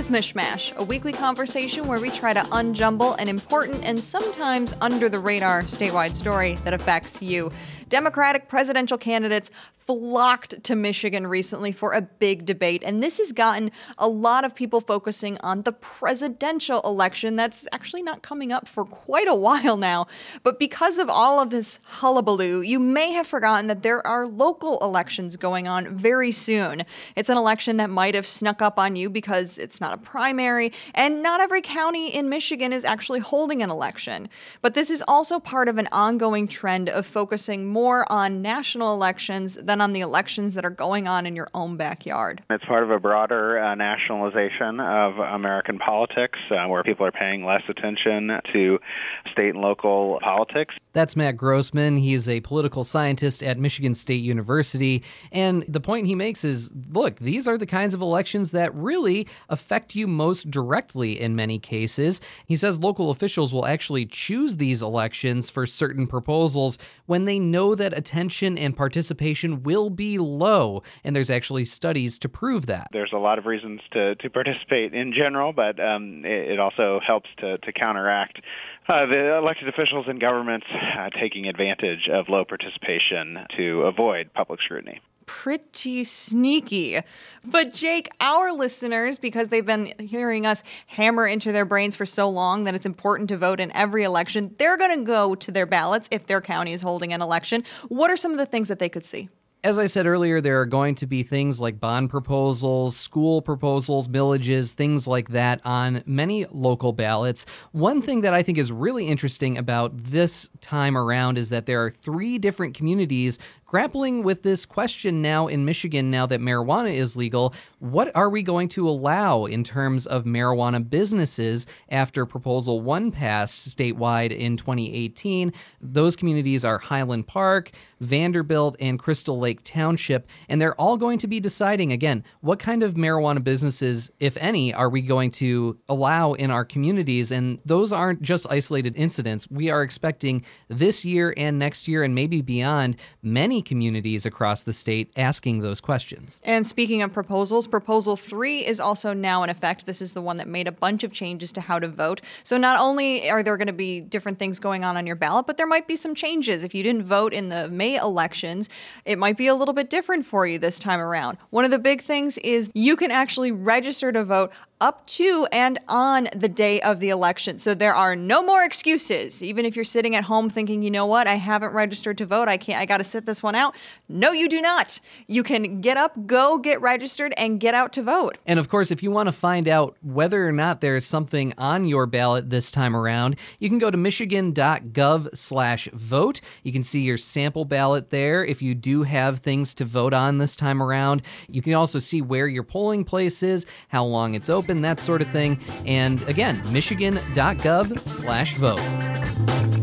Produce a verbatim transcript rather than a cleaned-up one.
is Mishmash, a weekly conversation where we try to unjumble an important and sometimes under-the-radar statewide story that affects you. Democratic presidential candidates flocked to Michigan recently for a big debate, and this has gotten a lot of people focusing on the presidential election that's actually not coming up for quite a while now. But because of all of this hullabaloo, you may have forgotten that there are local elections going on very soon. It's an election that might have snuck up on you because it's not a primary, and not every county in Michigan is actually holding an election. But this is also part of an ongoing trend of focusing more on national elections than on the elections that are going on in your own backyard. It's part of a broader uh, nationalization of American politics, uh, where people are paying less attention to state and local politics. That's Matt Grossman. He's a political scientist at Michigan State University. And the point he makes is, look, these are the kinds of elections that really affect you most directly in many cases. He says local officials will actually choose these elections for certain proposals when they know that attention and participation will be low. And there's actually studies to prove that. There's a lot of reasons to, to participate in general, but um, it, it also helps to, to counteract Uh, the elected officials and governments uh, taking advantage of low participation to avoid public scrutiny. Pretty sneaky. But Jake, our listeners, because they've been hearing us hammer into their brains for so long that it's important to vote in every election, they're going to go to their ballots if their county is holding an election. What are some of the things that they could see? As I said earlier, there are going to be things like bond proposals, school proposals, millages, things like that on many local ballots. One thing that I think is really interesting about this time around is that there are three different communities grappling with this question now in Michigan, now that marijuana is legal. What are we going to allow in terms of marijuana businesses after Proposal one passed statewide in twenty eighteen? Those communities are Highland Park, Vanderbilt, and Crystal Lake Township, and they're all going to be deciding, again, what kind of marijuana businesses, if any, are we going to allow in our communities? And those aren't just isolated incidents. We are expecting this year and next year and maybe beyond many communities across the state asking those questions. And speaking of proposals, Proposal three is also now in effect. This is the one that made a bunch of changes to how to vote. So not only are there going to be different things going on on your ballot, but there might be some changes. If you didn't vote in the May elections, it might be a little bit different for you this time around. One of the big things is you can actually register to vote up to and on the day of the election. So there are no more excuses. Even if you're sitting at home thinking, you know what, I haven't registered to vote, I can't, I got to sit this one out. No, you do not. You can get up, go get registered, and get out to vote. And of course, if you want to find out whether or not there's something on your ballot this time around, you can go to michigan.gov slash vote. You can see your sample ballot there if you do have things to vote on this time around. You can also see where your polling place is, how long it's open, that sort of thing. And again, michigan.gov slash vote.